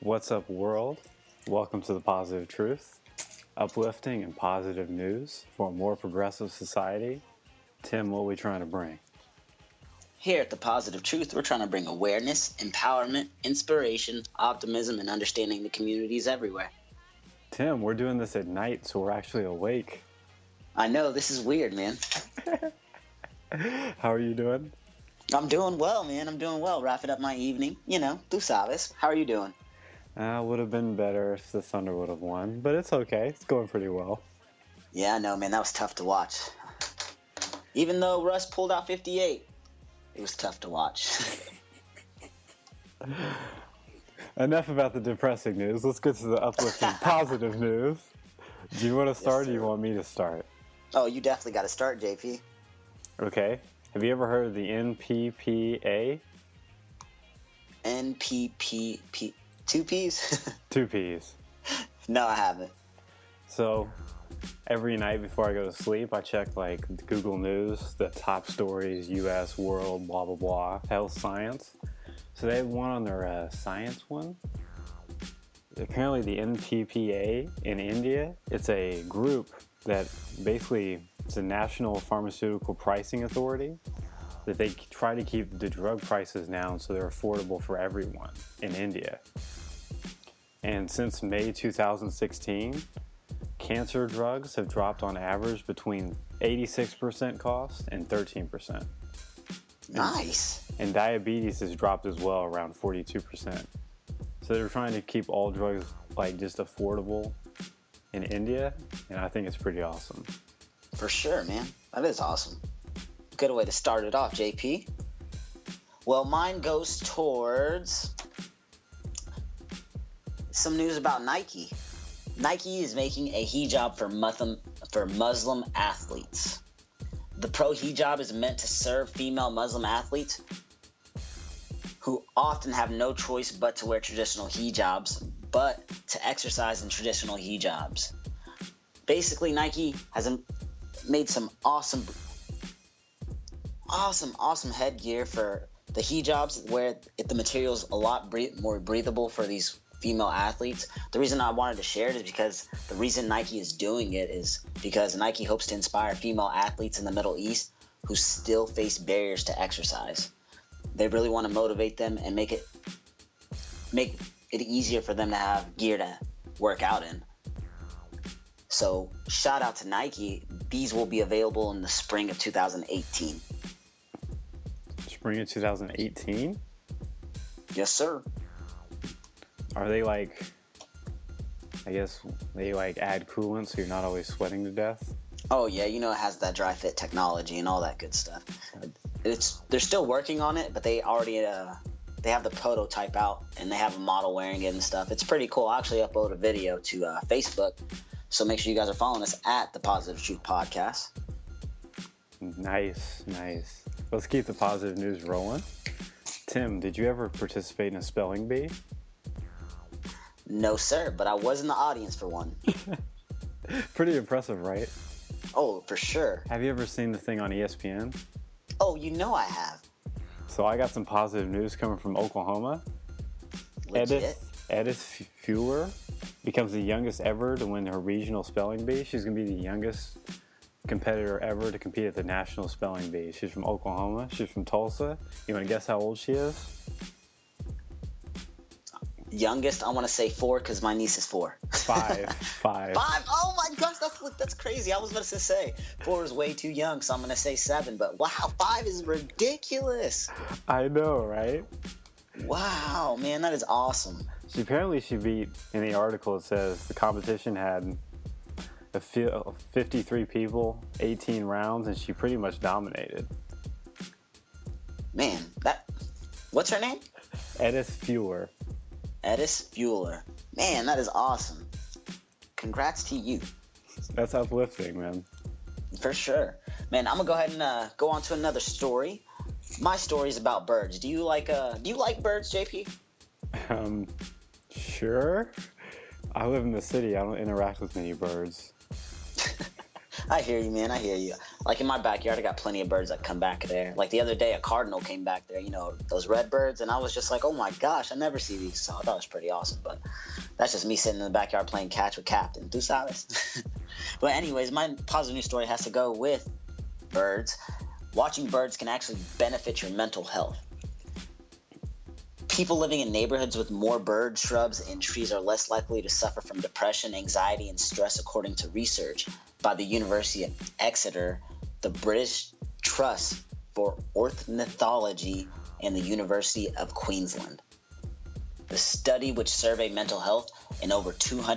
What's up, world? Welcome to The Positive Truth, uplifting and positive news for a more progressive society. Tim, what are we trying to bring? Here at The Positive Truth, we're trying to bring awareness, empowerment, inspiration, optimism, and understanding to communities everywhere. Tim, we're doing this at night, so we're actually awake. I know, this is weird, man. How are you doing? I'm doing well, man. I'm doing well. Wrapping up my evening. Tu sabes. How are you doing? Would have been better if the Thunder would have won, but it's okay. It's going pretty well. Yeah, I know, man. That was tough to watch. Even though Russ pulled out 58, it was tough to watch. Enough about the depressing news. Let's get to the uplifting, positive news. Do you want to start, or do you want me to start? Oh, you definitely got to start, JP. Okay. Have you ever heard of the NPPA? NPPP. Two P's? Two P's. No, I haven't. So, every night before I go to sleep, I check Google News, the top stories, U.S., world, blah, blah, blah, health, science. So they have one on their science one. Apparently the NPPA in India, it's a group that basically, it's a national pharmaceutical pricing authority that they try to keep the drug prices down so they're affordable for everyone in India. And since May 2016, cancer drugs have dropped on average between 86% cost and 13%. Nice. And diabetes has dropped as well, around 42%. So they're trying to keep all drugs just affordable in India, and I think it's pretty awesome. For sure, man. That is awesome. Good way to start it off, JP. Well, mine goes towards some news about Nike. Nike is making a hijab for Muslim athletes. The pro hijab is meant to serve female Muslim athletes who often have no choice but to wear traditional hijabs, but to exercise in traditional hijabs. Basically, Nike has made some awesome headgear for the hijabs where the material's a lot more breathable for these female athletes. The reason I wanted to share it is because the reason Nike is doing it is because Nike hopes to inspire female athletes in the Middle East who still face barriers to exercise. They really want to motivate them and make it easier for them to have gear to work out in. So shout out to Nike. These will be available in the spring of 2018. Spring of 2018? Yes, sir. Are they I guess they add coolant so you're not always sweating to death? Oh yeah, it has that dry fit technology and all that good stuff. They're still working on it, but they already they have the prototype out and they have a model wearing it and stuff. It's pretty cool. I actually upload a video to Facebook, so make sure you guys are following us at the Positive Truth Podcast. Nice. Let's keep the positive news rolling. Tim, did you ever participate in a spelling bee? No, sir, but I was in the audience for one. Pretty impressive, right? Oh, for sure. Have you ever seen the thing on ESPN? Oh, I have. So I got some positive news coming from Oklahoma. Legit? Edith Fuller becomes the youngest ever to win her regional spelling bee. She's going to be the youngest competitor ever to compete at the national spelling bee. She's from Oklahoma. She's from Tulsa. You want to guess how old she is? Youngest, I want to say 4 because my niece is 4. 5. 5? Oh my gosh, that's crazy. I was about to say 4 is way too young, so I'm going to say 7. But wow, 5 is ridiculous. I know, right? Wow, man, that is awesome. She beat, in the article it says, the competition had 53 people, 18 rounds, and she pretty much dominated. Man, what's her name? Edith Fuller. Edith Fuller. Man, that is awesome. Congrats to you. That's uplifting, man. For sure. Man, I'm going to go ahead and go on to another story. My story is about birds. Do you like birds, JP? Sure. I live in the city. I don't interact with many birds. I hear you, man. I hear you. Like in my backyard, I got plenty of birds that come back there. Like the other day, a cardinal came back there, those red birds, and I was just like, oh my gosh, I never see these. So I thought it was pretty awesome. But that's just me sitting in the backyard playing catch with Captain. Tu sabes? But anyways, my positive news story has to go with birds. Watching birds can actually benefit your mental health. People living in neighborhoods with more birds, shrubs, and trees are less likely to suffer from depression, anxiety, and stress, according to research by the University of Exeter, the British Trust for Ornithology, and the University of Queensland. The study, which surveyed mental health in over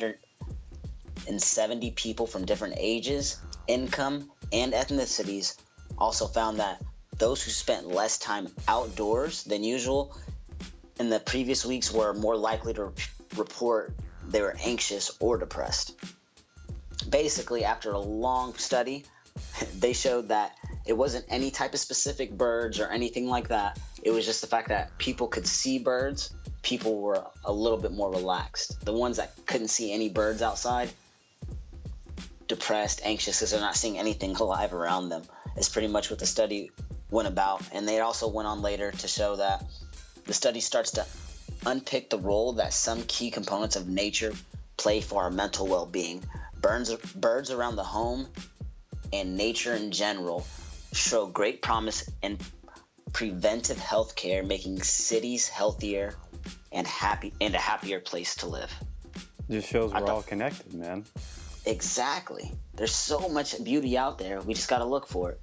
270 people from different ages, income, and ethnicities, also found that those who spent less time outdoors than usual in the previous weeks were more likely to report they were anxious or depressed. Basically, after a long study, they showed that it wasn't any type of specific birds or anything like that. It was just the fact that people could see birds. People were a little bit more relaxed. The ones that couldn't see any birds outside, depressed, anxious, because they're not seeing anything alive around them, is pretty much what the study went about. And they also went on later to show that the study starts to unpick the role that some key components of nature play for our mental well-being. Birds around the home and nature in general show great promise in preventive health care, making cities healthier and a happier place to live. Just shows we're all connected, man. Exactly. There's so much beauty out there. We just got to look for it.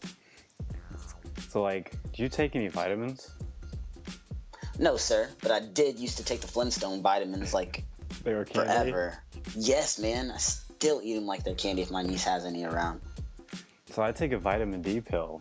So, do you take any vitamins? No, sir, but I did used to take the Flintstone vitamins they were candy? Forever. Yes, man. I still eat them like they're candy if my niece has any around. So I take a vitamin D pill.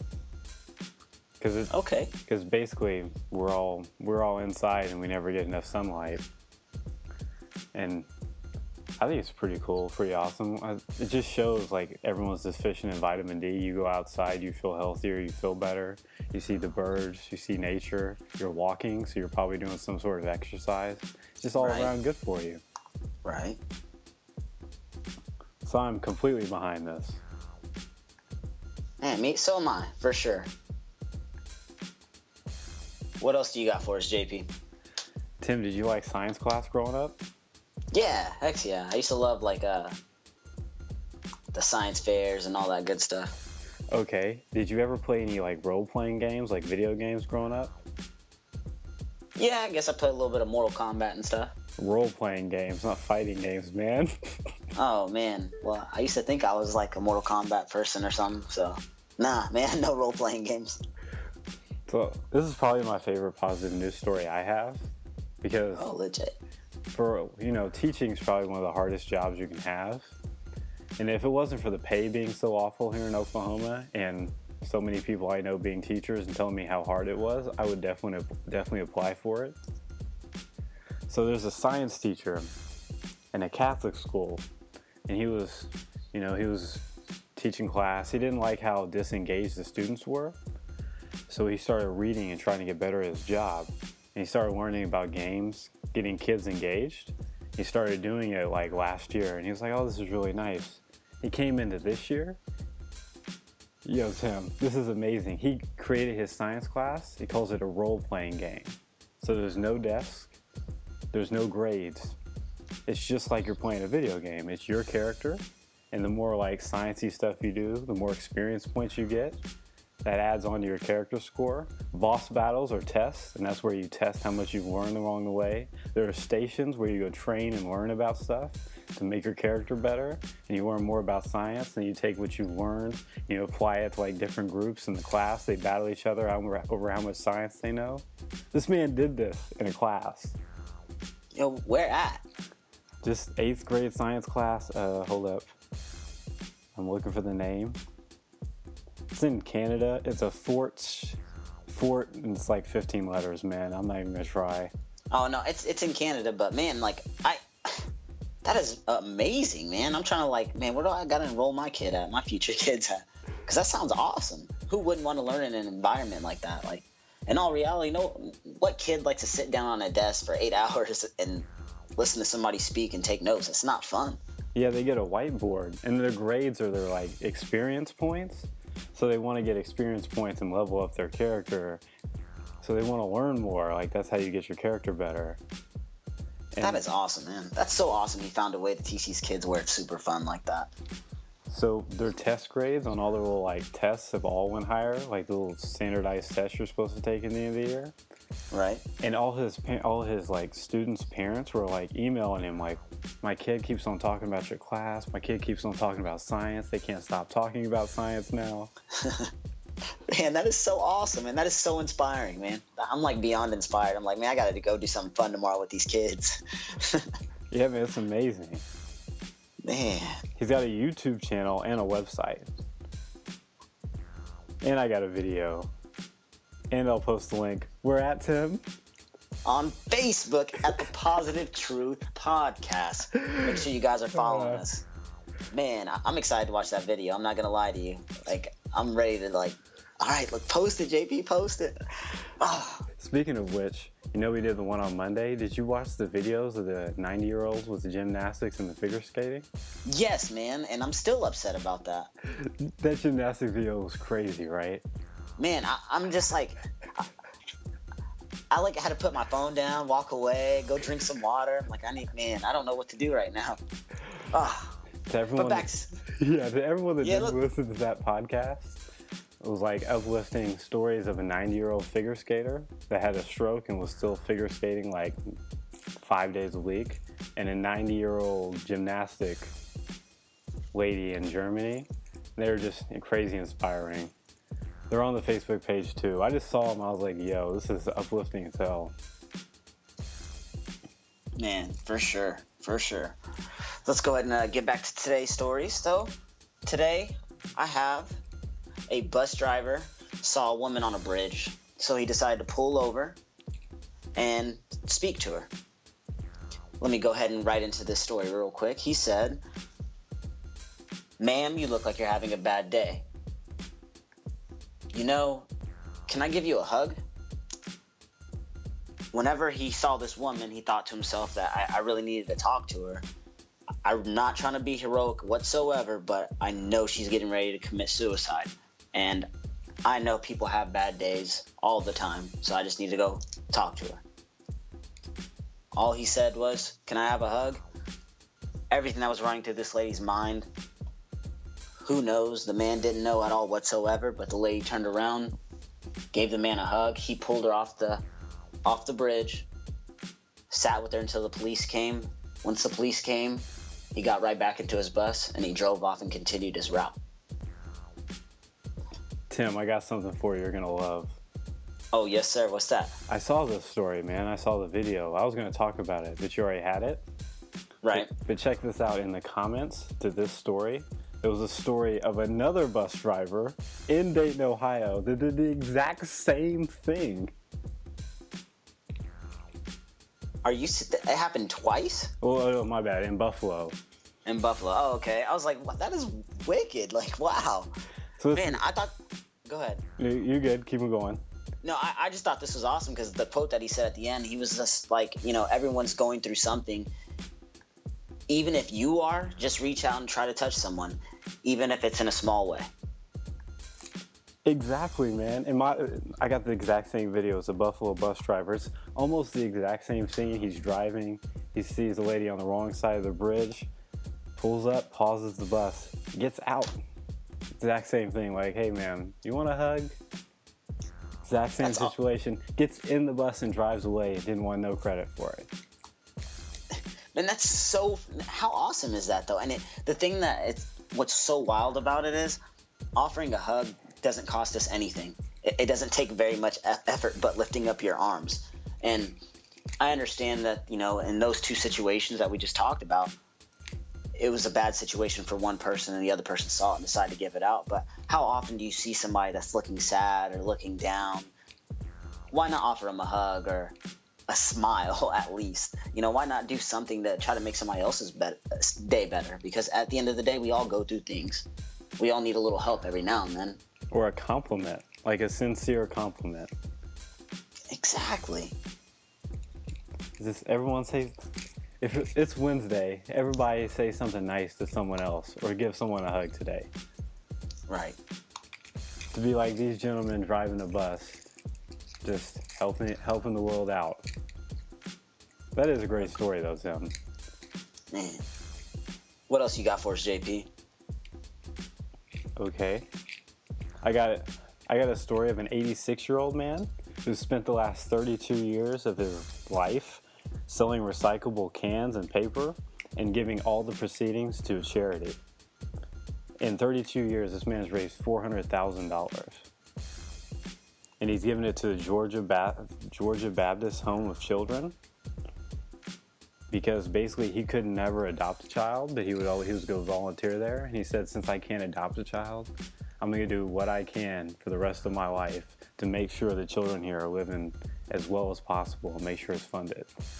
Okay. Because basically we're all inside and we never get enough sunlight. And I think it's pretty cool, pretty awesome. It just shows everyone's deficient in vitamin D. You go outside, you feel healthier, you feel better. You see the birds, you see nature. You're walking, so you're probably doing some sort of exercise. It's just all around good for you. Right. So I'm completely behind this. Man, so am I, for sure. What else do you got for us, JP? Tim, did you like science class growing up? Yeah, heck yeah. I used to love the science fairs and all that good stuff. Okay. Did you ever play any role-playing games, video games growing up? Yeah, I guess I played a little bit of Mortal Kombat and stuff. Role-playing games, not fighting games, man. Oh, man. Well, I used to think I was a Mortal Kombat person or something, so... Nah, man, no role-playing games. So, this is probably my favorite positive news story I have, because... Oh, legit. Teaching is probably one of the hardest jobs you can have. And if it wasn't for the pay being so awful here in Oklahoma, and so many people I know being teachers and telling me how hard it was, I would definitely apply for it. So there's a science teacher in a Catholic school, and he was teaching class. He didn't like how disengaged the students were, so he started reading and trying to get better at his job. And he started learning about games, getting kids engaged. He started doing it last year, and he was like, oh, this is really nice. He came into this year. Yo, Tim, this is amazing. He created his science class. He calls it a role-playing game. So there's no desk. There's no grades. It's just like you're playing a video game. It's your character, and the more sciencey stuff you do, the more experience points you get. That adds on to your character score. Boss battles are tests, and that's where you test how much you've learned along the way. There are stations where you go train and learn about stuff to make your character better, and you learn more about science, and you take what you've learned, you apply it to different groups in the class. They battle each other over how much science they know. This man did this in a class. Yo, where at? Just 8th grade science class. Hold up. I'm looking for the name. It's in Canada. It's a fort, and it's 15 letters, man. I'm not even gonna try. Oh no, it's in Canada, but man, that is amazing, man. I'm trying to man, where do I gotta enroll my future kids at? Because that sounds awesome. Who wouldn't want to learn in an environment like that? In all reality, what kid likes to sit down on a desk for 8 hours and listen to somebody speak and take notes? It's not fun. Yeah, they get a whiteboard, and their grades are their experience points. So they want to get experience points and level up their character. So they want to learn more. Like, that's how you get your character better. And that is awesome, man. That's so awesome. He found a way to teach these kids where it's super fun like that. so their test grades on all their little like tests have all went higher. Like the little standardized tests you're supposed to take in the end of the year. Right. And all his like students' parents were like emailing him like, my kid keeps on talking about your class. My kid keeps on talking about science. They can't stop talking about science now. Man, that is so awesome, and that is so inspiring, man. I'm like beyond inspired. I'm like, man, I got to go do something fun tomorrow with these kids. Yeah, man, it's amazing. Man. He's got a YouTube channel and a website. And I got a video. And I'll post the link. Where at, Tim? On Facebook at the Positive Truth Podcast. Make sure you guys are following us. Man, I'm excited to watch that video. I'm not going to lie to you. Like, I'm ready to like, all right, look, post it, JP, post it. Oh. Speaking of which, you know we did the one on Monday. Did you watch the videos of the 90-year-olds with the gymnastics and the figure skating? Yes, man, and I'm still upset about that. That gymnastics video was crazy, right? Man, I'm just like, I like had to put my phone down, walk away, go drink some water. I'm like, I don't know what to do right now. To everyone, to everyone that didn't listen to that podcast, it was like uplifting stories of a 90-year-old figure skater that had a stroke and was still figure skating like 5 days a week, and a 90-year-old gymnastic lady in Germany. They're just crazy inspiring. They're on the Facebook page too. I just saw them. I was like, yo, this is uplifting as hell. Man, for sure. Let's go ahead and get back to today's stories, though. Today, I have a bus driver saw a woman on a bridge, so he decided to pull over and speak to her. Let me go ahead and write into this story real quick. He said, "Ma'am, you look like you're having a bad day. You know, can I give you a hug?" Whenever he saw this woman, he thought to himself that I really needed to talk to her. I'm not trying to be heroic whatsoever, but I know she's getting ready to commit suicide. And I know people have bad days all the time, so I just need to go talk to her. All he said was, "Can I have a hug?" Everything that was running through this lady's mind, who knows? The man didn't know at all whatsoever, but the lady turned around, gave the man a hug. He pulled her off the bridge, sat with her until the police came. Once the police came, he got right back into his bus and he drove off and continued his route. Tim, I got something for you you're going to love. Oh, yes, sir. What's that? I saw this story, man. I saw the video. I was going to talk about it, but you already had it. Right. But check this out. In the comments to this story, there was a story of another bus driver in Dayton, Ohio that did the exact same thing. It happened twice? Oh, my bad. In Buffalo. In Buffalo. Oh, okay. I was like, what? That is wicked. Like, wow. So man, I thought... Go ahead. You're good. Keep it going. No, I just thought this was awesome because the quote that he said at the end, he was just like, everyone's going through something. Even if you are, just reach out and try to touch someone, even if it's in a small way. Exactly, man. And I got the exact same video as a Buffalo bus driver. It's almost the exact same thing. He's driving. He sees a lady on the wrong side of the bridge, pulls up, pauses the bus, gets out. Exact same thing. Like, hey, man, you want a hug? Exact same situation. Gets in the bus and drives away. Didn't want no credit for it. Man, that's so... How awesome is that, though? And what's so wild about it is offering a hug doesn't cost us anything. It doesn't take very much effort but lifting up your arms. And I understand that, in those two situations that we just talked about, it was a bad situation for one person and the other person saw it and decided to give it out. But how often do you see somebody that's looking sad or looking down? Why not offer them a hug or a smile at least? Why not do something to try to make somebody else's day better? Because at the end of the day, we all go through things. We all need a little help every now and then. Or a compliment, like a sincere compliment. Exactly. Everyone say, if it's Wednesday, everybody say something nice to someone else or give someone a hug today. Right. to be like these gentlemen driving a bus, just helping the world out. That is a great story, though, Tim. Man. What else you got for us, JP? Okay. I got a story of an 86-year-old man who spent the last 32 years of his life selling recyclable cans and paper and giving all the proceedings to a charity. In 32 years, this man's raised $400,000. And he's given it to the Georgia Baptist Home of Children because basically he could never adopt a child, but he was go volunteer there. And he said, since I can't adopt a child, I'm going to do what I can for the rest of my life to make sure the children here are living as well as possible and make sure it's funded.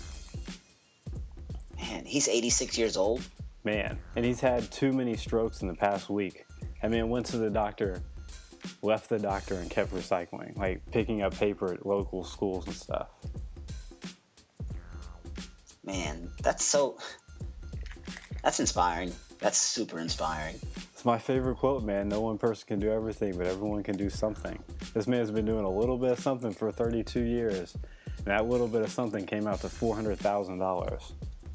Man, he's 86 years old. Man, and he's had too many strokes in the past week. I mean, went to the doctor, left the doctor, and kept recycling, like picking up paper at local schools and stuff. Man, that's inspiring. That's super inspiring. It's my favorite quote, man. No one person can do everything, but everyone can do something. This man's been doing a little bit of something for 32 years, and that little bit of something came out to $400,000.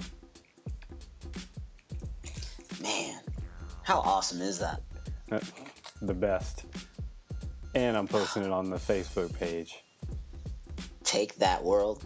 Man, how awesome is that? The best. And I'm posting it on the Facebook page. Take that, world.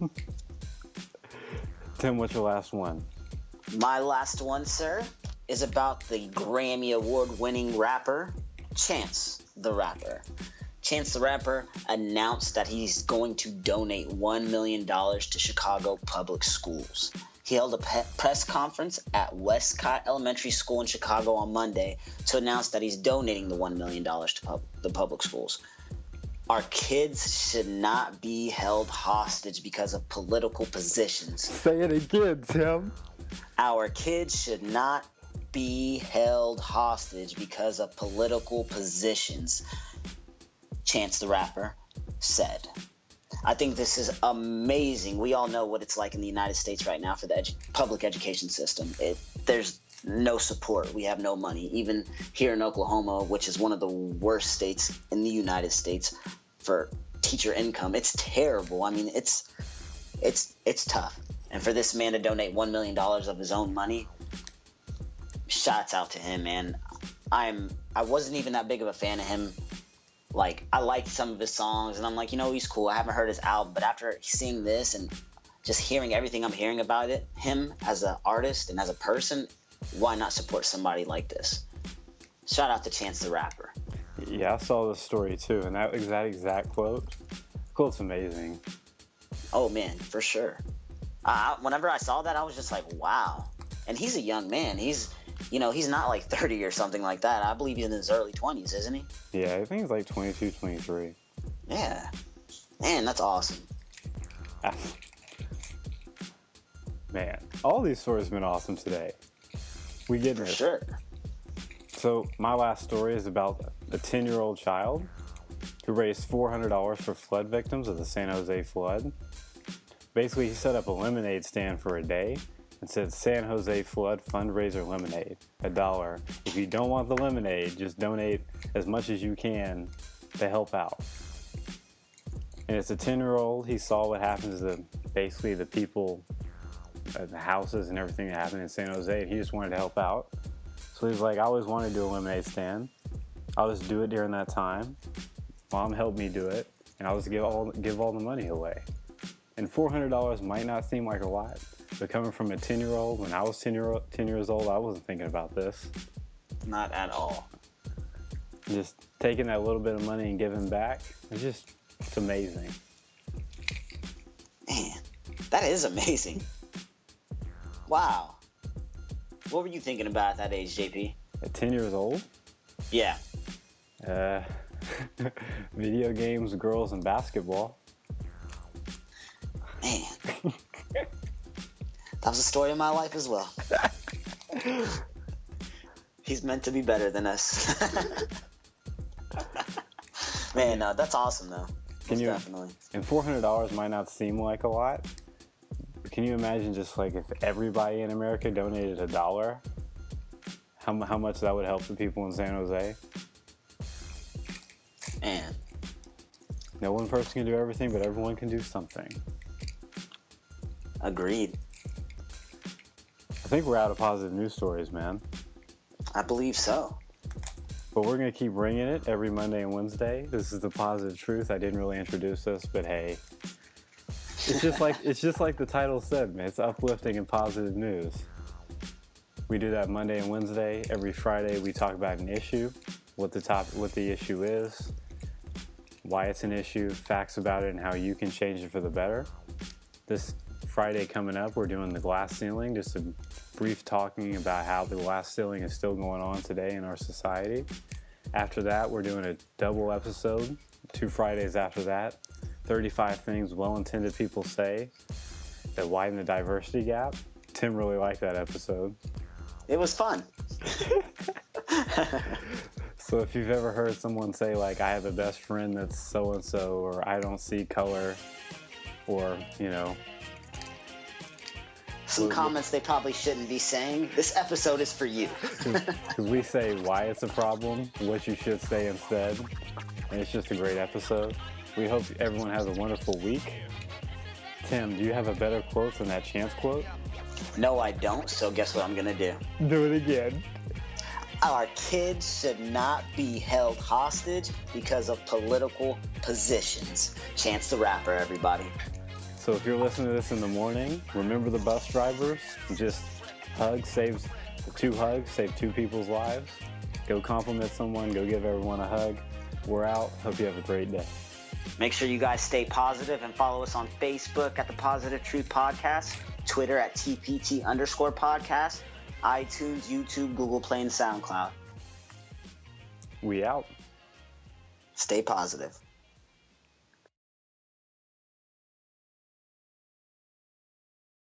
Tim, what's your last one? My last one, sir, is about the Grammy Award-winning rapper, Chance the Rapper. Chance the Rapper announced that he's going to donate $1 million to Chicago public schools. He held a press conference at Westcott Elementary School in Chicago on Monday to announce that he's donating the $1 million to the public schools. Our kids should not be held hostage because of political positions. Say it again, Tim. Our kids should not be held hostage because of political positions, Chance the Rapper said. I think this is amazing. We all know what it's like in the United States right now for the public education system. There's no support. We have no money. Even here in Oklahoma, which is one of the worst states in the United States for teacher income, it's terrible. I mean, it's tough. And for this man to donate $1 million of his own money, shots out to him, man. I wasn't even that big of a fan of him. Like, I liked some of his songs, and I'm like, he's cool. I haven't heard his album, but after seeing this and just hearing everything I'm hearing about him as an artist and as a person, why not support somebody like this? Shout out to Chance the Rapper. Yeah, I saw this story too, and that exact quote's amazing. Oh man, for sure. Whenever I saw that, I was just like, wow. And he's a young man. He's not like 30 or something like that. I believe he's in his early 20s, isn't he? Yeah, I think he's like 22, 23. Yeah. Man, that's awesome. Man, all these stories have been awesome today. We get it. For sure. So my last story is about a 10-year-old child who raised $400 for flood victims of the San Jose flood. Basically, he set up a lemonade stand for a day and said, San Jose flood fundraiser lemonade, $1. If you don't want the lemonade, just donate as much as you can to help out. And it's a 10-year-old. He saw what happens to basically the people, the houses and everything that happened in San Jose, and he just wanted to help out. So he's like, I always wanted to do a lemonade stand. I'll just do it during that time. Mom helped me do it, and I'll just give all the money away. And $400 might not seem like a lot, but coming from a 10-year-old, when I was 10 years old, I wasn't thinking about this. Not at all. Just taking that little bit of money and giving back, it's amazing. Man, that is amazing. Wow. What were you thinking about at that age, JP? At 10 years old? Yeah. Video games, girls, and basketball. Man. That was a story of my life as well. He's meant to be better than us. Man, that's awesome, though. Definitely. And $400 might not seem like a lot. Can you imagine just like if everybody in America donated $1? How much that would help the people in San Jose? Man. No one person can do everything, but everyone can do something. Agreed. I think we're out of positive news stories, man. I believe so. But we're going to keep bringing it every Monday and Wednesday. This is the Positive Truth. I didn't really introduce this, but hey. It's just like the title said, man. It's uplifting and positive news. We do that Monday and Wednesday. Every Friday we talk about an issue, what the issue is, why it's an issue, facts about it, and how you can change it for the better. This Friday coming up, we're doing the glass ceiling, just a brief talking about how the glass ceiling is still going on today in our society. After that, we're doing a double episode, 2 Fridays after that, 35 things well-intended people say that widen the diversity gap. Tim really liked that episode. It was fun. So if you've ever heard someone say, like, I have a best friend that's so-and-so, or I don't see color, or, you know... Some comments they probably shouldn't be saying, this episode is for you. Because we say why it's a problem, what you should say instead, and it's just a great episode. We hope everyone has a wonderful week. Tim, do you have a better quote than that Chance quote? No, I don't, so guess what I'm going to do? Do it again. Our kids should not be held hostage because of political positions. Chance the Rapper, everybody. So if you're listening to this in the morning, remember the bus drivers. Just save 2 people's lives. Go compliment someone, go give everyone a hug. We're out. Hope you have a great day. Make sure you guys stay positive and follow us on Facebook at the Positive Truth Podcast, Twitter at TPT_podcast, iTunes, YouTube, Google Play, and SoundCloud. We out. Stay positive.